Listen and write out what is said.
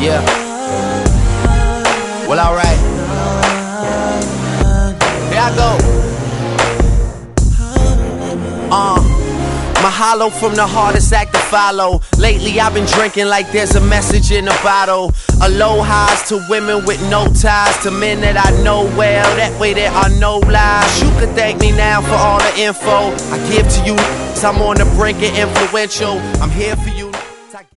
Yeah. Well, alright. Here I go. Mahalo from the hardest act to follow. Lately I've been drinking like there's a message in a bottle. Aloha's to women with no ties, to men that I know well, that way there are no lies. You could thank me now for all the info I give to you. I'm on the brink of influential. I'm here for you.